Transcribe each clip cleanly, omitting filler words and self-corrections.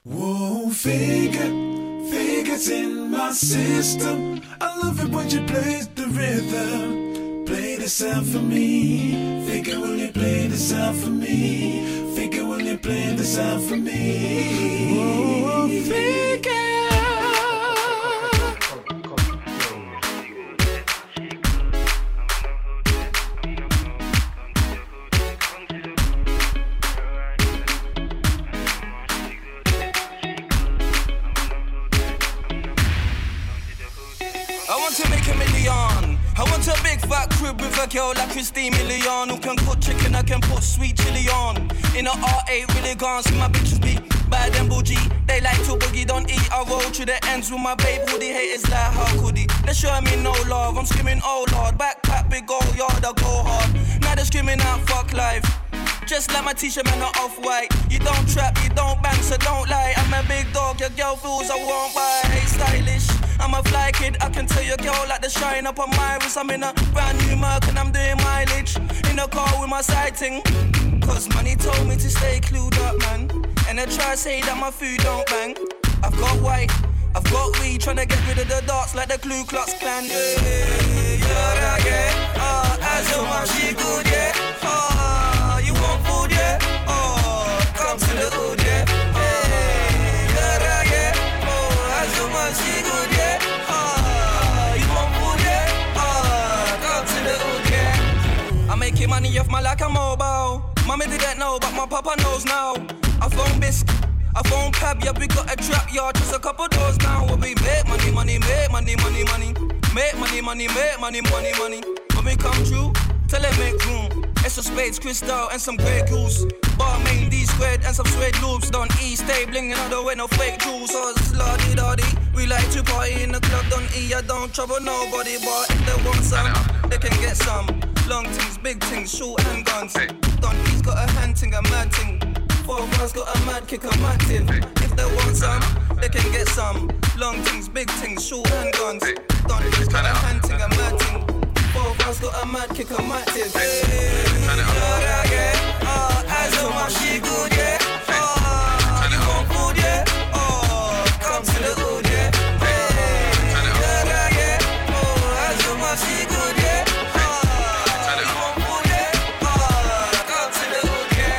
Whoa, figures in my system. I love it when you play the rhythm. Play the sound for me. Figure, will you play the sound for me? Figure, will you play the sound for me? Whoa, figure. I want a big fat crib with a girl like Christine Milian who can cook chicken, I can put sweet chili on. In a R8 really gone, see my bitches be bad and bougie. They like to boogie, don't eat. I roll to the ends with my babe hoodie. Haters like, how could he? They show me no love, I'm screaming oh lord. Backpack, big old yard, I go hard. Now they're screaming out fuck life. Just like my t-shirt, man, not off-white. You don't trap, you don't bang, so don't lie. I'm a big dog, your girl feels I won't buy. Hey, stylish, I'm a fly kid. I can tell your girl like the shine up on my wrist. I'm in a brand new Merc and I'm doing mileage in a car with my sighting. Cause money told me to stay clued up, man. And they try to say that my food don't bang. I've got white, I've got weed, tryna get rid of the darks like the Ku Klux Klan. As so much she good, yeah. You want food, yeah? Come to the hood, yeah. As so much she good, yeah. You want food, yeah? Come to the hood, yeah. I'm making money off my like a mobile. Mommy didn't know, but my papa knows now. I phone Bisc, I phone Pab, yeah, we got a trap yard, just a couple doors now. Where we make money, money, make money, money, money. Make money, money, make money, money, money. When we come true, tell them make room. It's a spades, crystal, and some grey goose. Bar main D squared and some suede loops. Don't E, stay blingin', I don't wear no fake jewels. So it's la-di-da-di. We like to party in the club, don't E, I don't trouble nobody. But if they want some, they can get some. Long things, big things, short handguns. Don't E's got a hand thing, a mad thing. 4 of us got a mad kick, I'm active. If they want some, they can get some. Long things, big things, short handguns. Don't E's got a hand thing, a mad thing. 4 of us got a mad kick, I'm active. As so much she good, yeah. You want food, yeah. Come to the hood, yeah. As so much she good, yeah. You want food, yeah. Come to the hood, yeah.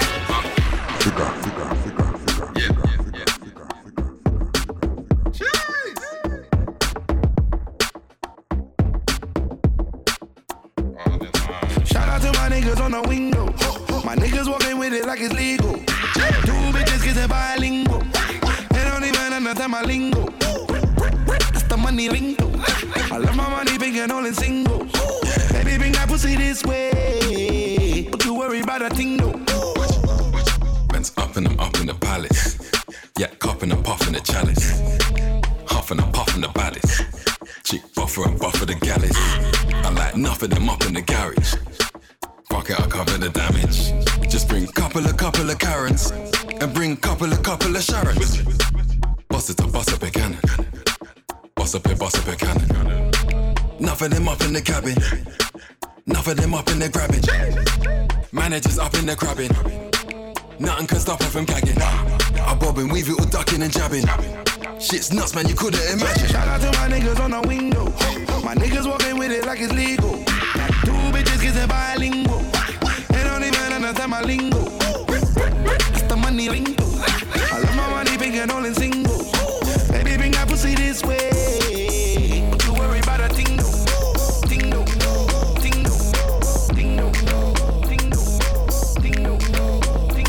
Shout out to my niggas on the window. My niggas walking with it like it's legal. 2 bitches kissing bilingual. They don't even understand my lingo. That's the money lingo. I love my money big and all in single. Baby, bring that pussy this way. Don't you worry about a thing though. Man's up and I'm up in the palace. Yeah, cupping and puffing the chalice. Huffing and puffing the baddest. Chick buffer and buffer the gallus. I like nothing them up in the garage. Fuck it, I'll cover the damage. Just bring couple of Karens and bring couple of Sharons. Bust it up a cannon. Bust up a cannon. Enough of them up in the cabin. Enough of them up in the grabbing. Managers up in the crabbing. Nothing can stop her from gagging. I bob and weave it all ducking and jabbing. Shit's nuts, man, you couldn't imagine. Shout out to my niggas on the window. My niggas walking with it like it's legal. 2 bitches kissing bilingual. They don't even understand my lingo. It's the money lingo. I love my money big and all in single. Baby, bring that pussy this way. Don't you worry about a thing though. Thing though. Thing though. Thing though. Thing though. Thing though. Thing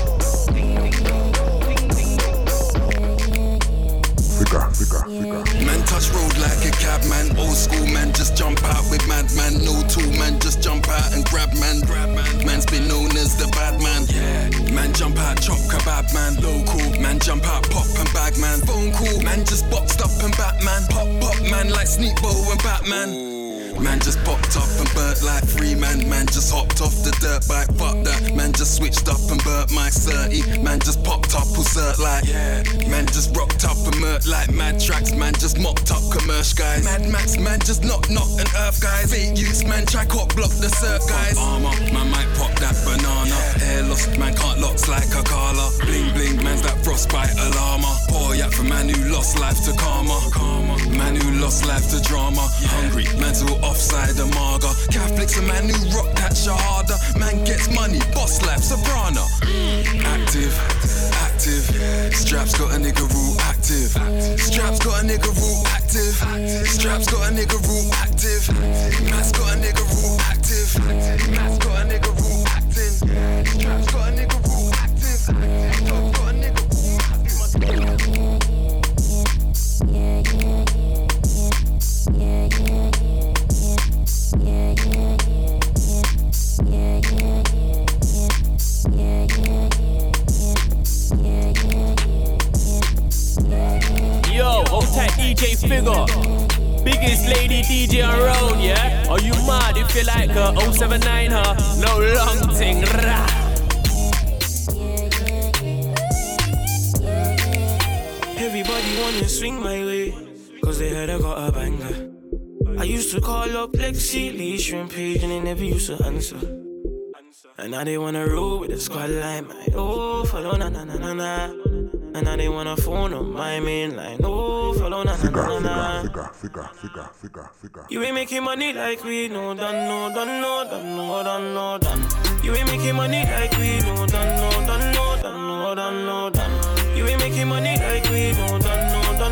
though. Man touch road like a cab man. Old school man, just jump out with madman. No tool man, just jump out and grab man. Man's been known as the bad man. Yeah. Man jump out, chop kebab man. Local man jump out, pop and bag man. Phone call man, just boxed up and Batman. Pop man like Sneak Bow and Batman. Man just popped up and burnt like 3 man. Man just hopped off the dirt bike, fuck that. Man just switched up and burnt my 30. Man just popped up, cert like man just rocked up and murked like mad tracks. Man just mopped up commercial guys. Mad Max man just knock and earth guys. Fake use man try cop block the cert guys. Armor man might pop that banana. Hair lost man can't locks like a Carla. Bling bling man's that frostbite alarm. For man who lost life to karma. Man who lost life to drama. Hungry, man to offside the marga. Catholics a man who rock that shahada. Man gets money, boss life, soprano. Active. Straps got a nigga rule active. Straps got a nigga rule active. Straps got a nigga rule active. Matt's got a nigga rule active. Matt's got a nigga rule acting. Straps got a nigga rule active. Top got a nigga rule active. Yo, hold tight DJ Figure. Biggest lady DJ around, yeah? Are you mad if you like her? 079 her, no long thing. Everybody wanna swing my way, cause they heard I got a banger. I used to call up Lexi, Lee, Shrimp Page, and they never used to answer. And now they wanna roll with the squad line, man. Oh, follow na na na na na. And now they wanna phone on my main line. Oh, follow na na na na na. Figure. You ain't making money like we know, done. You ain't making money like we know, done. You ain't making money like we know, done.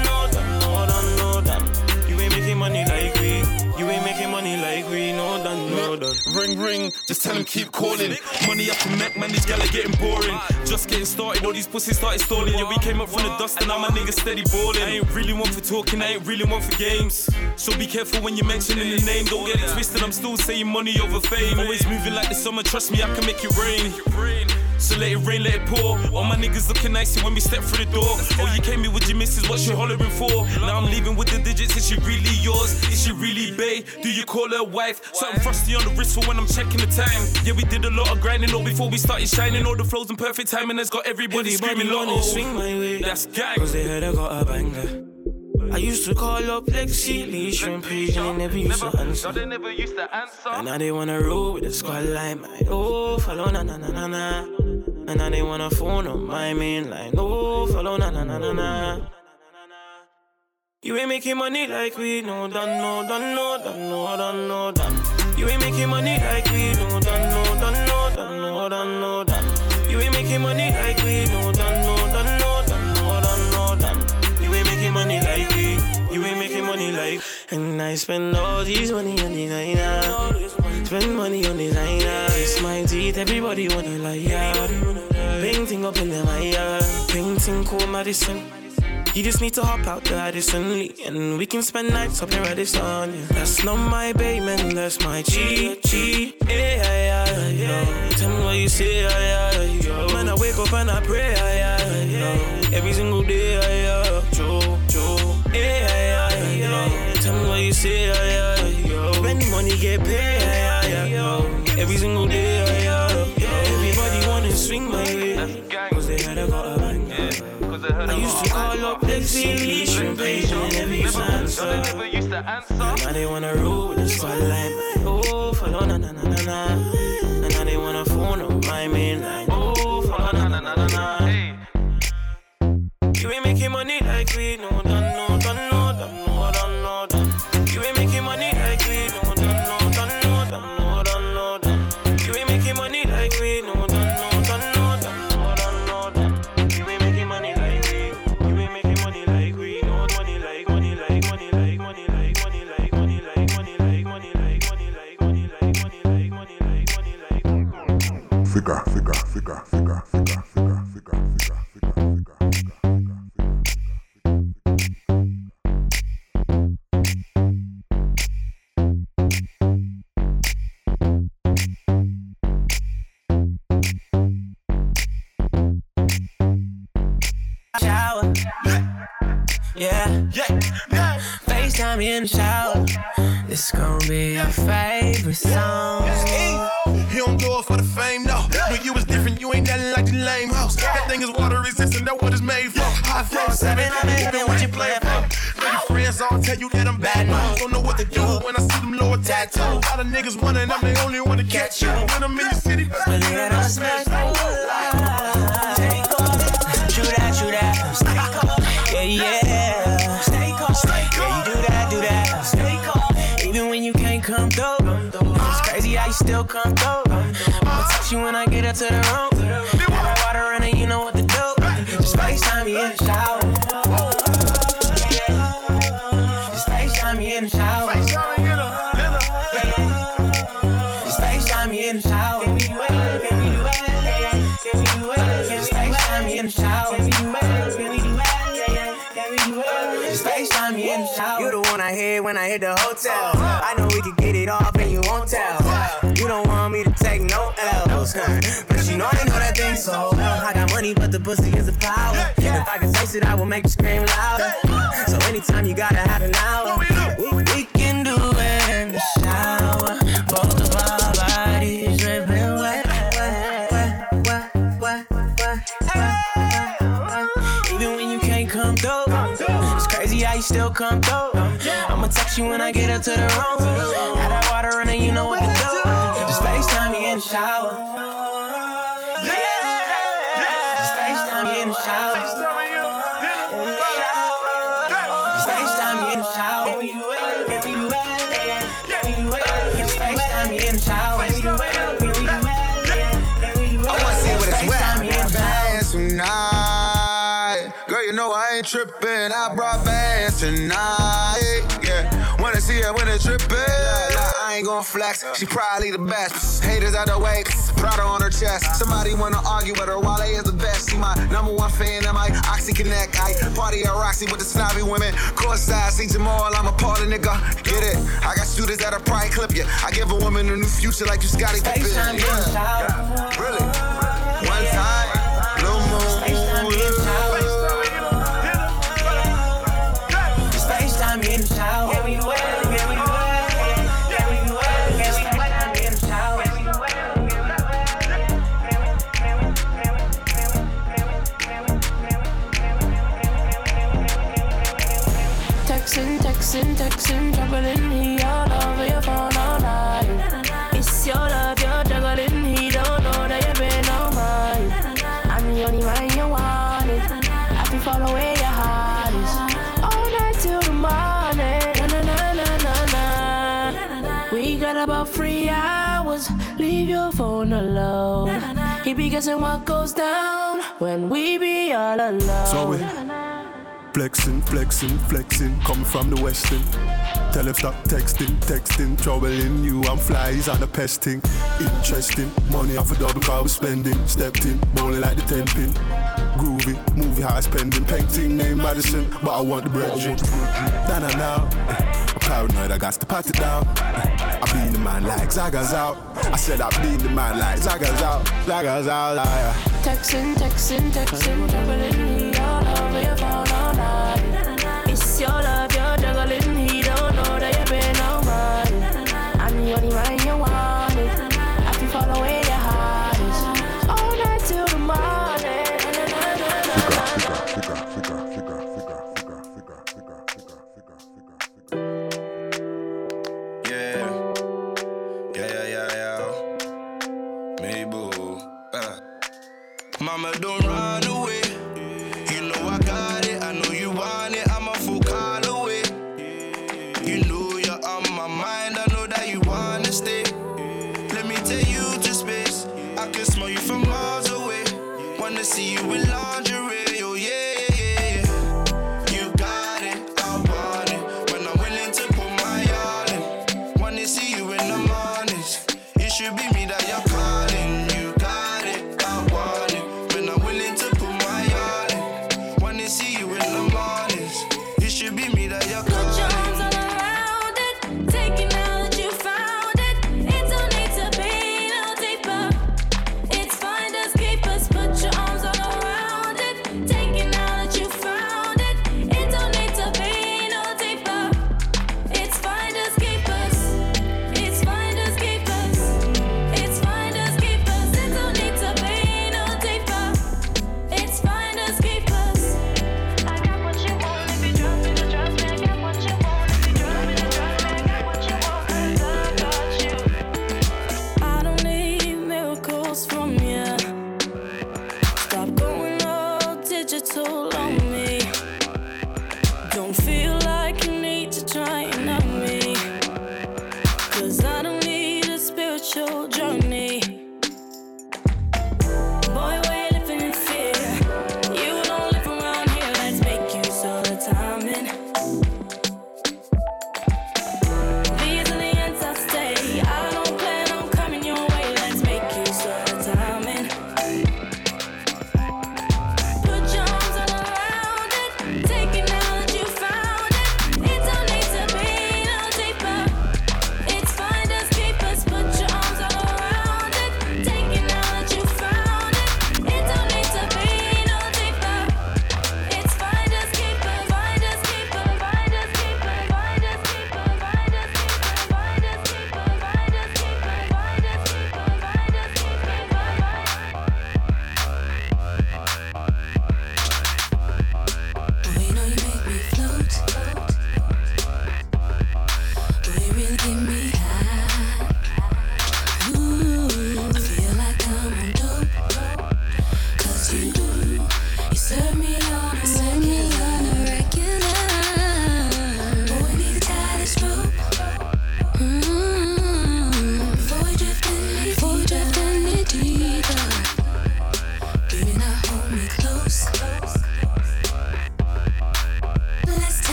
You ain't making money like we. You ain't making money like we know, done. Ring, just tell them keep calling. Money up and neck, man, these gal are getting boring. Just getting started, all these pussies started stalling. Yeah, we came up from the dust and now my niggas steady balling. I ain't really one for talking, I ain't really one for games. So be careful when you're mentioning the name. Don't get it twisted, I'm still saying money over fame. Always moving like the summer, trust me, I can make it rain. So let it rain, let it pour. All my niggas looking nicey when we step through the door. Oh, you came here with your missus, what you hollering for? Now I'm leaving with the digits, is she really yours? Is she really bae? Do you call her wife? Something frosty on the wrist for when I'm checking the time. Yeah, we did a lot of grinding, all before we started shining. All the flows in perfect timing has got everybody screaming, wanna swing my way. That's gang. Cause they heard I got a banger. I used to call up Lexi, Lee, Shrimp Page, and they never used to answer. And now they wanna roll with the squad line, man. Oh, follow na na na na na. And now they wanna phone on my main line. Oh, follow na na na na na. You ain't making money like we know, done. You ain't making money like we know, done. You ain't making money like we know, done. You ain't making money like we. You ain't making money like. And I spend all these money on designer. Spend money on designer. It's my teeth, everybody wanna lie, yeah. Painting up in them, yeah. Painting cool Madison. You just need to hop out the Addison Lee, and we can spend nights up in Radisson, yeah. That's not my babe, man, that's my G. Yeah. Tell me what you say, yeah. Man, I wake up and I pray, yeah. Every single day, Joe. Yeah. Tell me what you say, yeah. When money get paid, every single day, everybody wanna swing my way, cause they heard I got a banger. I used to call up Lexi, Shrimp Page, and they never used to answer. Now they wanna roll with the spotlight. Oh, follow na na na na na. And now they wanna phone on my main line. Oh, follow na na na na na. You ain't making money like we know, done. You ain't making money like we know, done. You ain't making money like we know, done. Figure. Shower. Yeah. FaceTime me in the shower. This gon' be your favorite song. He don't do it for the fame, no. But you was different, you ain't nothing like the lame house. That thing is water resistant, that's what it's made for. High flow, 700, even what you playing for. Maybe friends all tell you that I'm bad news. Don't know what to do when I see them lower tattoos. A lot of niggas wondering I'm the only one to catch you. When I'm in the city, believe it or smash. Shoot that. Yeah, yeah. Stay calm. Yeah, you do that. Stay calm. Even when you can't come through. It's crazy how you still come through. I'ma text you when I get up to the room. Have that water running, you know what to do. Just FaceTime me in the shower. Just FaceTime me in the shower. Just FaceTime me in the shower. Just FaceTime me in the shower. Just FaceTime me in the shower. You the one I hear when I hit the hotel. I know we could get it off and you won't tell. You don't want me to take no L's, but you know I know that thing so well. I got money, but the pussy is a power. If I could taste it, I will make you scream louder. So anytime you gotta have an hour, we can do it in the shower. Both of our bodies dripping wet. Even when you can't come through, it's crazy how you still come through. I'ma text you when I get up to the room. Have that water running, you know what to do. Just FaceTime me in the shower. Just FaceTime me in the shower. Just FaceTime me in the shower. Just FaceTime me in the shower. I wanna see what it's wet. Bands tonight. Girl, you know I ain't trippin'. I brought bands tonight. Yeah, wanna see her when it's trippin'. I ain't gon' flex, she probably the best. Haters out the way, Prada on her chest. Somebody wanna argue with her, Wale is the best. She my number one fan, I'm like Oxy Connect. I party at Roxy with the snobby women. Courtside, see Jamal, I'm a party nigga. Get it? I got shooters that'll probably clip you. I give a woman a new future like you Scottie Pippen. Yeah. Really? One time, Blue Moon. Just FaceTime me in the shower. Texting, juggling, he all over your phone all night. It's your love, you're juggling, he don't know that you've been on mine. I'm the only one you wanted. I can follow where your heart is. All night till the morning. Na. We got about 3 hours. Leave your phone alone. He be guessing what goes down when we be all alone. So we flexing, coming from the western. Tell him stop texting, troubling you, I'm fly, he's on the pesting. Interesting, money off a double car we're spending. Stepped in, bowling like the 10-pin. Groovy, movie high spending. Painting name Madison, but I want the bread. Now, I'm paranoid, I got to pat it down. I be the man like Zaga's out. I said I be the man like Zaga's out. Texting, juggling, he all over your phone all night. It's your love, you're juggling, he don't know that you've been on mine. I'm the only one you wanted. I can follow where your heart is. All night till the morning. Yeah. Me boo. Mama, don't run away.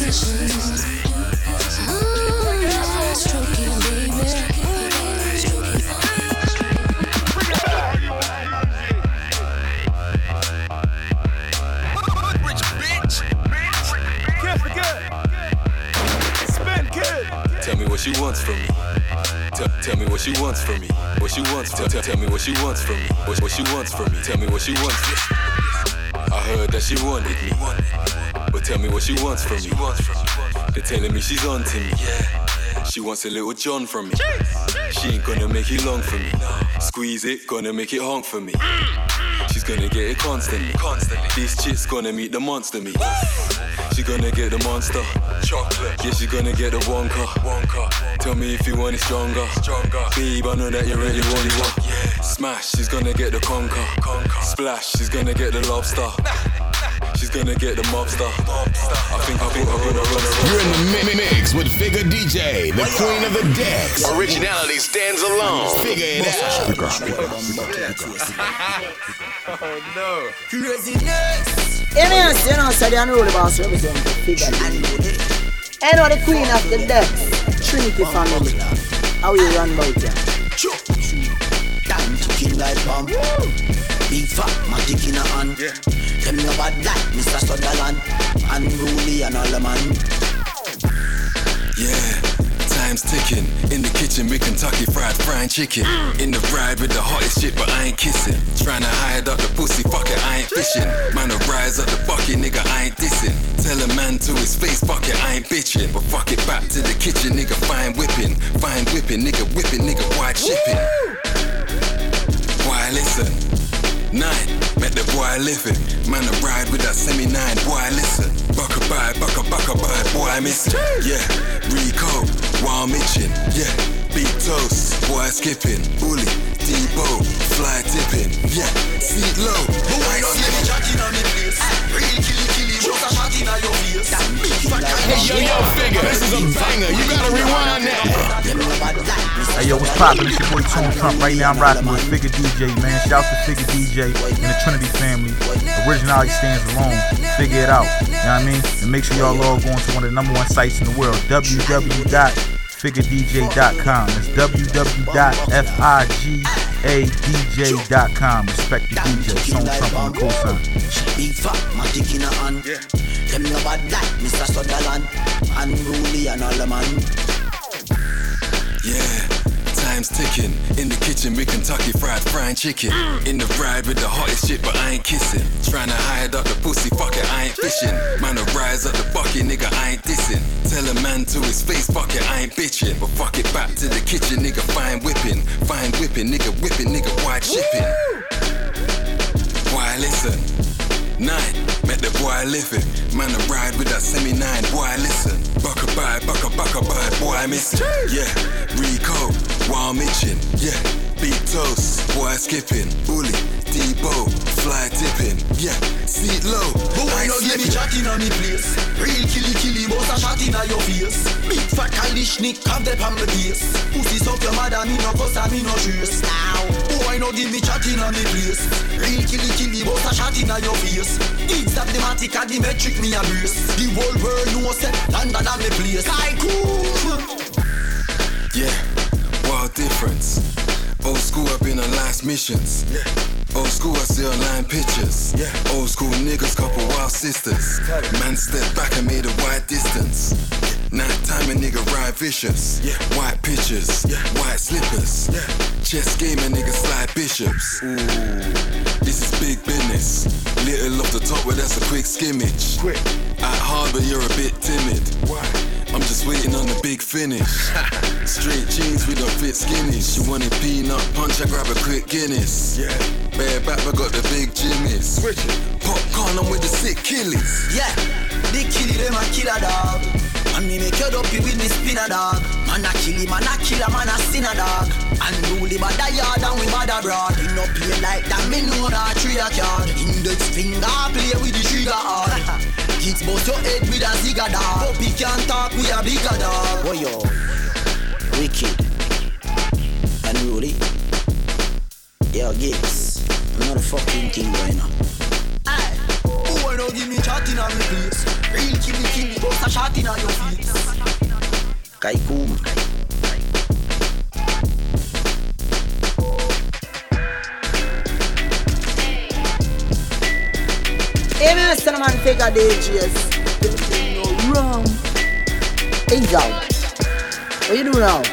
Tell me what she wants from me. Tell me what she wants from me. What she wants. Tell me what she wants from me. What she wants from me. Tell me what she wants. I heard that she wanted me, but tell me what she wants from me. They're telling me she's on to me. She wants a little John from me. She ain't gonna make it long for me. Squeeze it, gonna make it honk for me. She's gonna get it constantly. This chick's gonna meet the monster me. She gonna get the monster. Chocolate. Yeah, she gonna get the Wonka. Tell me if you want it stronger. Babe, I know that you really want it. Yeah. Smash, she's gonna get the conker. Splash, she's gonna get the lobster. She's gonna get the mobster. I think I'm gonna run around. You're in the mix with Figure DJ, the queen of the decks. Originality stands alone. Figure it out. Oh no. Craziness. Yes, you know, so they unroll the boss represent Figure. I know the queen of the decks, Trinity family. How you run about ya? Time to kill like bomb. Big fat, magic in a hand. Tell me about that, Mr. Sutherland. Unruly and all the man. Yeah, time's ticking. In the kitchen, with Kentucky fried frying chicken. In the ride with the hottest shit, but I ain't kissing. Tryna hide up the pussy, fuck it, I ain't fishing. Man, I rise up the bucket, nigga, I ain't dissing. Tell a man to his face, fuck it, I ain't bitching. But fuck it, back to the kitchen, nigga, fine whipping, nigga, whipping, nigga, wide shipping. Why listen? 9, met the boy living. Man, I ride with that semi-9, boy listen. Bucka bye, boy I missing. Yeah, Rico, wild Mitchin. Yeah, big toast, boy skipping. Bully, Debo, fly tipping. Yeah, seat low, boy slipping. Real killy, just a shot in your face. Hey, yo, Figure, this is a banger. You gotta rewind that. Hey, yo, what's poppin'? It's your boy Tone Trump. Right now I'm rocking with Figure DJ, man. Shout out to Figure DJ and the Trinity family. Originality stands alone. Figure it out. You know what I mean? And make sure y'all log on to one of the #1 sites in the world, www.figuredj.com. That's www.figuredj.com. Respect the DJ. Tone Trump on the co-sign. Big fat, magic in a hand. Tell me about that, Mr. Sutherland. Unruly and all the man. Yeah, time's ticking. In the kitchen with Kentucky fried frying chicken. In the ride with the hottest shit, but I ain't kissing. Tryna hide up the pussy, fuck it, I ain't fishing. Man, I rise up the bucket, nigga, I ain't dissing. Tell a man to his face, fuck it, I ain't bitching. But fuck it, back to the kitchen, nigga, fine whipping, nigga, whipping, nigga, wide shipping. Why listen? 9, met the boy living. Man, I ride with that semi-9, boy listen. Bucka bye, boy I missing. Yeah, Rico, wild Mitchin. Yeah, big toast, boy skipping. Bully, Debo, fly tipping. Yeah, seat low, boy no give me chatting on the place. Real killy, boss a shot in your face. Big fat Kalishnik, have the on the base. Pussy suck your mother, me no cuss and me no trace. Now, boy no give me chatting on the place. Real killy, boss a shot in your face. It's that the matic and the metric me a brace. The whole world knows that London and me place. I cool. Yeah, wild difference. Old school, I've been on last missions. Old school, I see online pictures. Old school niggas, couple wild sisters. Man stepped back and made a wide distance. Night time a nigga ride vicious. White pictures, white slippers. Chess game a nigga slide bishops. Ooh, this is big business. Little off the top, but that's a quick skimmage. At hard, but you're a bit timid. I'm just waiting on the big finish. Straight jeans, we don't fit skinnies. You want a peanut punch, I grab a quick Guinness. Bare back, I got the big Jimmys. Popcorn, I'm with the sick killies. Yeah, big killie, them a killer dog. And me make your dopey with me spinner dog. Man a killie, man a killer, man a sinner dog. And rule him a die yard and we mad abroad. He no play like that, me know that tree a card. Index finger play with the trigger hard. Kids bust your head with a zigga dog. Puppy can't talk, we a bigger dog. Boy yo, wicked and Rudy. Yo, Gigs, another fucking thing going on. Boy, don't give me chatting on me place. Real killy, boss a shot in all your feet. Kaiku. Hey, man, Cinnamon Figure DJs. No wrong. Hey, Joe. What you do now?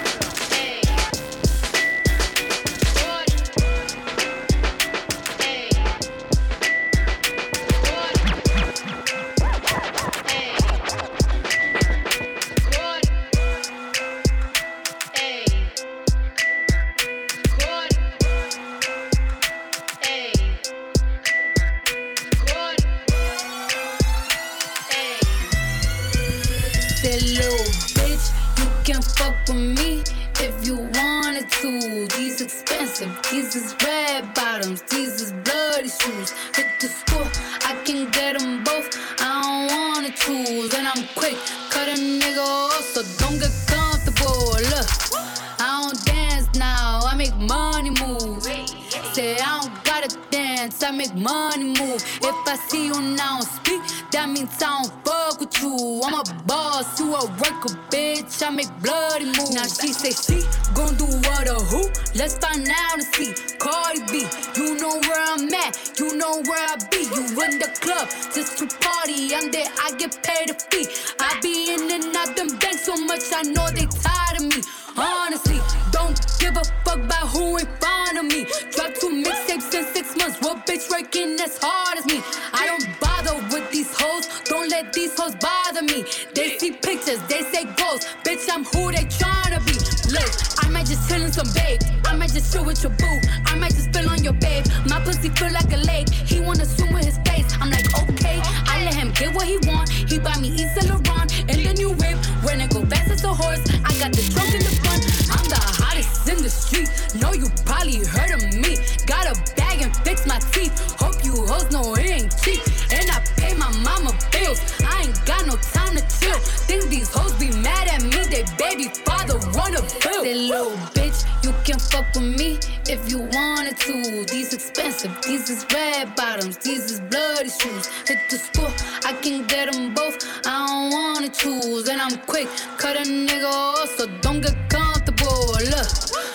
She say she gon' do what or who? Let's find out and see. Cardi B, you know where I'm at, you know where I be. You in the club just to party, I'm there, I get paid a fee. I be in and out them banks so much, I know they tired of me. Honestly, don't give a fuck about who in front of me. Drop 2 mixtapes in 6 months, what bitch working as hard as me? I don't bother with these hoes, don't let these hoes bother me. They see pictures, they say goals, bitch I'm who they tryna be. Look, I might just chill in some babe, I might just chill with your boo, I might just spill on your babe. My pussy feel like a lake, he wanna swim with his face. I'm like okay, I let him get what he want. He buy me Yves Saint Laurent and the new whip. When I go fast as a horse, I got the trunk in the front. I'm the hottest in the street, know you probably heard of me. Got a bag and fix my teeth, hope you hoes know it ain't cheap. And I pay my mama bills, I ain't got no time to chill. Think these hoes be mad at me, they baby father wanna bill. Say little bitch, you can fuck with me if you wanted to. These expensive, these is red bottoms, these is bloody shoes. Hit the school, I can get them both, I don't wanna choose. And I'm quick, cut a nigga off, so don't get comfortable. Look,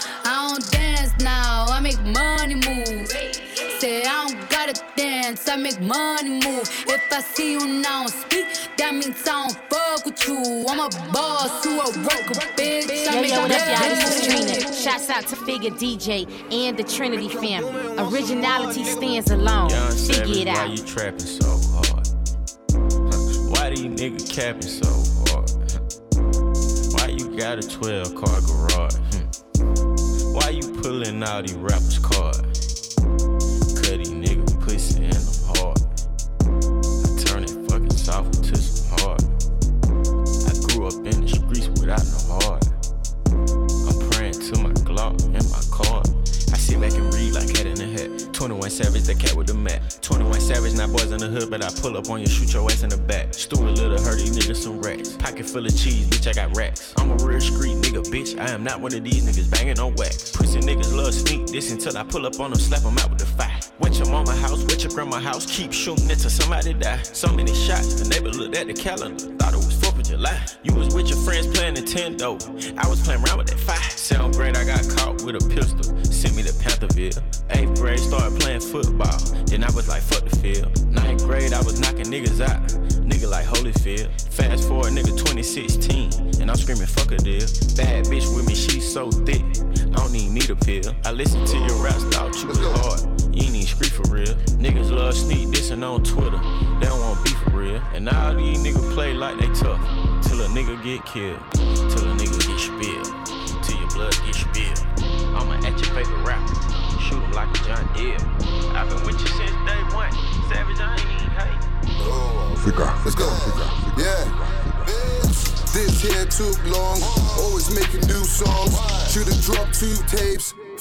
I don't dance now, I make money move. Say I don't gotta dance, I make money move. If I see you now speak, that means I don't fuck with you. I'm a boss, you a worker, bitch. Yo, what up, y'all? This is Trina. Shouts out to Figure DJ and the Trinity family. Originality stands alone. Figure it out. Why you trapping so hard? Why these niggas capping so hard? Why you got a 12-car garage? Why you pulling out these rappers' cards? Cut these niggas pussy and I'm hard. I turn it fucking soft to some hard. I grew up in the streets without no heart. I'm praying to my Glock and my card. I sit back and read like Head in the Head. 21 Savage, the cat with the mat. 21 Savage, not boys in the hood, but I pull up on you, shoot your ass in the back. Stew a little, hurt these niggas some racks. Pocket full of cheese, bitch, I got racks. I'm a real street nigga, bitch, I am not one of these niggas banging on wax. Pussy niggas love sneak this until I pull up on them, slap them out with the fire. Went your mama house, went your grandma house, keep shooting it till somebody die. So many shots, the neighbor looked at the calendar, thought it was 4th of July. You was with your friends playing Nintendo, I was playing around with that fire. 7th grade, I got caught with a pistol, sent me to Pantherville. 8th grade, started playing football, then I was like, fuck the field. 9th grade, I was knocking niggas out, nigga like Holyfield. Fast forward, nigga 2016, and I'm screaming, fuck a deal. Bad bitch with me, she so thick, I don't even need a pill. I listened to your raps, thought you was hard, you ain't even street for real. Niggas love sneak dissing on Twitter, they don't want beef for real. And now these niggas play like they tough, till a nigga get killed, till a nigga get spilled, till your blood get spilled. I'ma at your favorite rapper, shoot him like a John Deere. I've been with you since day one, Savage, I ain't even hate. Let's go. Yeah. This here took long, always making new songs. Should've dropped 2 tapes.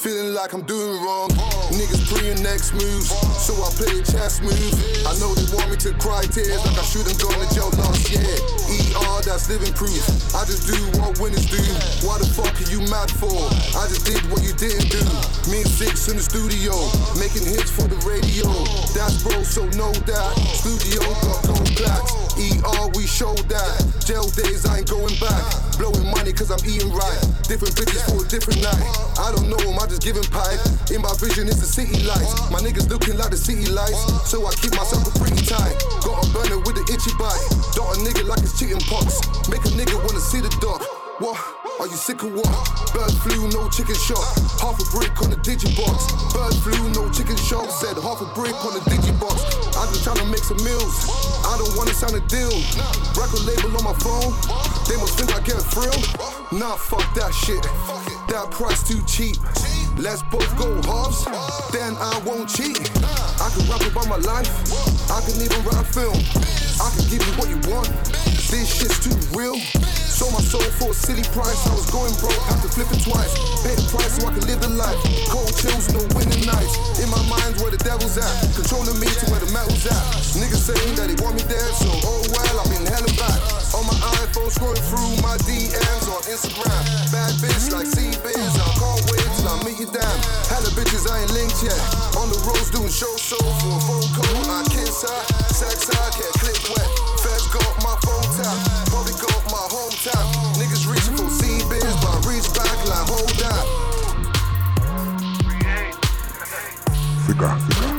feeling like I'm doing wrong. Niggas preying next moves, so I play a chess move. I know they want me to cry tears like I shouldn't gone to jail last year. ER, that's living proof. I just do what winners do. Why the fuck are you mad for? I just did what you didn't do. Me and Six in the studio, making hits for the radio. That's bro, so know that. Studio got gold plaques. ER, we show that. Jail days, I ain't going back. Blowing money cause I'm eating right. Different bitches for a different night. I don't know them, I just giving pipe. In my vision, it's the city lights. My niggas looking like the city lights. So I keep myself pretty tight. Got a burner with the itchy bite. Dot a nigga like it's chicken pox. Make a nigga wanna see the dot. What? Are you sick of what? Bird flu, no chicken shop. Half a brick on the digibox. Bird flu, no chicken shop. Said half a brick on the digibox. I'm just trying to make some meals. I don't wanna sign a deal. Record label on my phone. They must think I get a thrill. Nah, fuck that shit. That price too cheap. Let's both go halves. Then I won't cheat. I can rap about my life. I can even write a film. I can give you what you want. This shit's too real. Sold my soul for a silly price. I was going broke, had to flip it twice. Pay the price so I can live the life. Cold chills, no winning nights. In my mind's where the devil's at. Controlling me to where the metal's at. Niggas saying that they want me dead, so oh well, I've been hella back. On my iPhone, scrolling through my DMs on Instagram. Bad bitch like C-Biz, I can't wait till I meet you down. Hella bitches I ain't linked yet. On the roads doing show for a phone call. I kiss her, sex her, get click wet. Feds got my phone tap, probably got my home tap. Niggas reaching for C-Biz, but I reach back like hold that. Figure.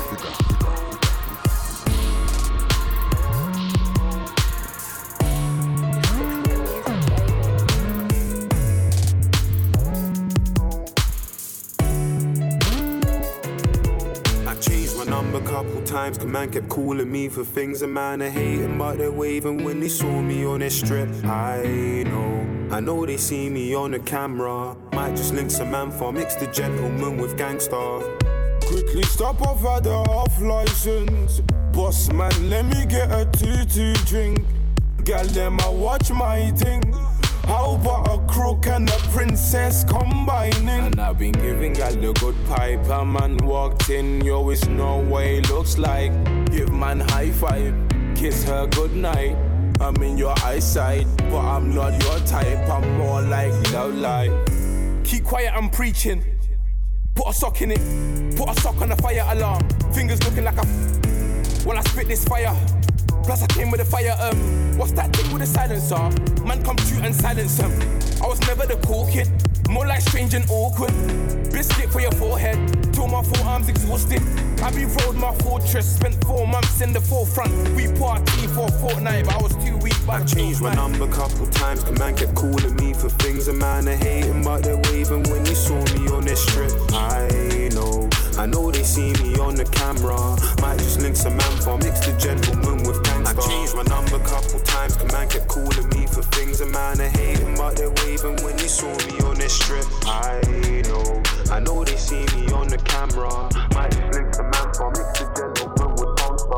A couple times, cause man kept calling me for things a man are hating, but they're waving when they saw me on this strip. I know they see me on the camera. Might just link some man for mix the gentleman with gangster. Quickly stop off at the off license. Boss man, let me get a 2-2 drink. Girl, them I watch my thing. How about a crook and a princess combining? And I've been giving gal the good pipe. A man walked in, yo, it's no way looks like. Give man high five, kiss her good night. I'm in your eyesight, but I'm not your type. I'm more like love life. Keep quiet, I'm preaching. Put a sock in it, put a sock on the fire alarm. Fingers looking like a when I spit this fire. Plus I came with a fire, what's that thing with a silencer? Man come true and silence him. I was never the cool kid, more like strange and awkward. Biscuit for your forehead, till my forearms exhausted. I rode my fortress, spent 4 months in the forefront. We party for a fortnight, but I was too weak. I changed my number couple times, cause man kept calling me for things a man are hating, but they're waving when they saw me on this strip. I know they see me on the camera. Might just link some man for mix the gentleman with gangster. I changed my number couple times, cause man kept calling me for things a man are hating, but they're waving when they saw me on this strip. I know they see me on the camera. Might just link some man for mix the gentleman with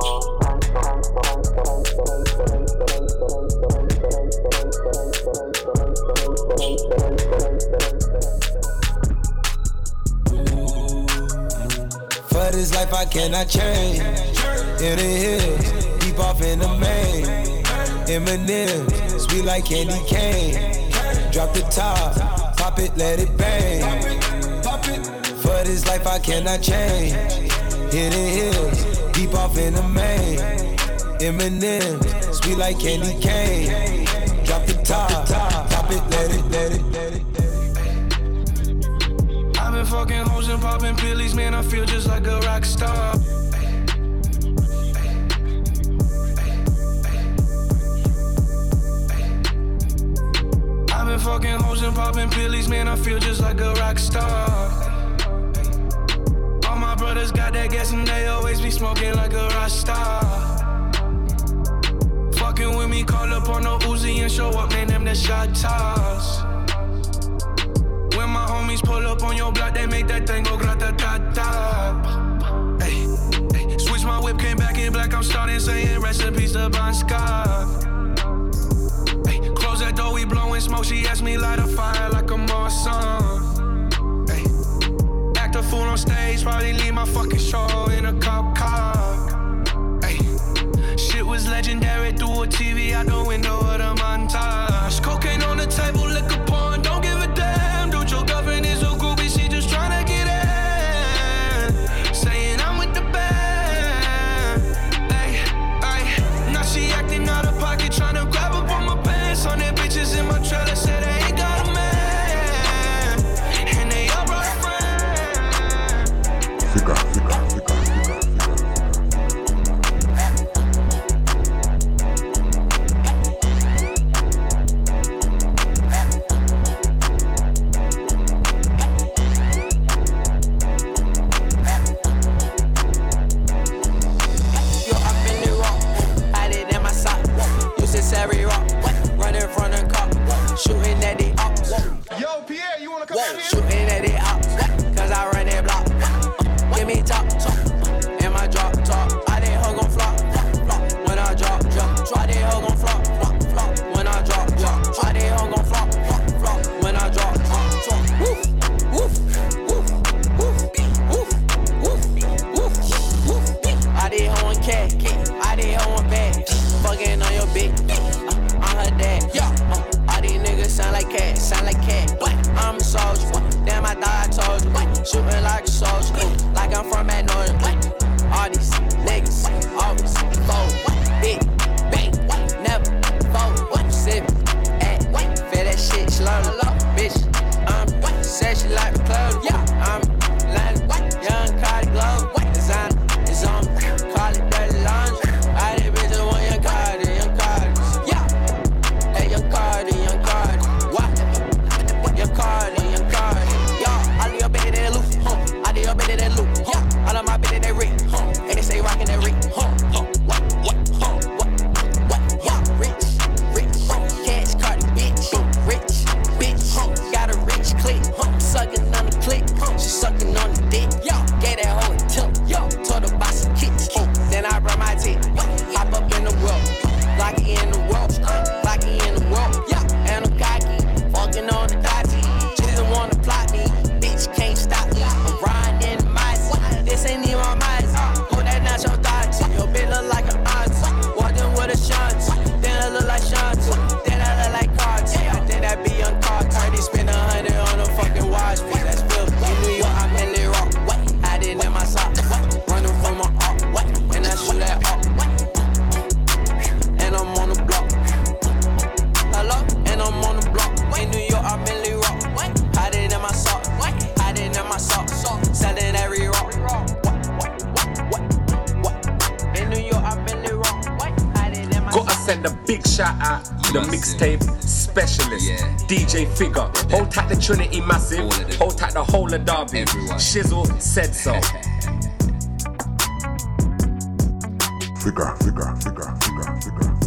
For this life I cannot change. In the hills, deep off in the main. Eminem, sweet like candy cane. Drop the top, pop it, let it bang. For this life I cannot change. In the hills, deep off in the main. Eminem, sweet like candy cane. Drop the top, pop it, let it. I've been fucking hoes and popping pillies, man, I feel just like a rock star. I've been fucking hoes and popping pillies, man, I feel just like a rock star. All my brothers got that gas and they always be smoking like a rock star. Fucking with me, call up on no Uzi and show up, man, them the shot toss. When my homies pull up on your block, they make that thing go grata-ta-ta. Hey, switch my whip, came back in black, I'm starting saying recipes to Bon Scott. Hey, close that door, we blowing smoke, she asked me light a fire like a Marsan. Hey, probably leave my fucking show in a cop car. Ay. Shit was legendary through a TV out the window of the montage. Cocaine on the table, liquor porn, don't give a damn. Dude, your girlfriend is a groupie, she just tryna get in. Saying I'm with the band. Ay, ay. Now she acting out of pocket, tryna grab up on my pants. On their bitches in my trailer, said they ain't got a man. And they all brought a friend. Fica. Shooting at the ops. Yo, Pierre, you wanna come out here? Shooting at the ops, cause I run that block. Give me top, and my drop, top. I didn't hug on flop, when I drop. Try they hug on flop, when I drop. Try they hug on flop, when I drop. Woof, woof, woof, woof, woof, woof, woof. I did hug on cat, I did hug on bag. Fucking on your bitch, I'm her dad, yeah. These niggas sound like cat. I'm a soldier. Damn, I thought I told you. Shooting like a soldier, like I'm from Magnolia. All these niggas always fold. Big bang, never fold. Sip, act, feel that shit slowly. Bitch, I'm said she like the club. Yeah, I'm lying, young Cardi Glow. Designer is on, call it dirty laundry. I did bitches want young Cardi, young Cardi. Yeah, hey, young Cardi. Yeah, all of my bitches they rich, and they say rockin' that rich, what, yeah, rich, cash Cardi, bitch, got a rich click, sucking on the click, she sucking on the dick, gave that hoe a tip, told her buy some kicks, then I brought my tip, hop up in the world, lock it in the world, and I'm cocky, fucking on the dotty, she didn't wanna plot me, bitch can't stop me, I'm riding in my this ain't even my mind. Hold that natural thoughts. Your bitch look like an aunt. Walked in with a shunt. Then I look like Shunt. Then I look like cards. I think that be on card. They spend 100 on a fucking watch. Bitch, that's filthy. In New York, I'm in Lil Rock. I did in my sock. Running from my op. And I shoot that up. And I'm on the block. Hello? And I'm on the block. In New York, I'm in Lil Rock. I did in my sock. I did in my sock. Selling every rock. Gotta send a big shout out to the mixtape specialist, DJ Figure. Hold tight the Trinity Massive, hold tight the whole of Derby. Shizzle said so. Figure.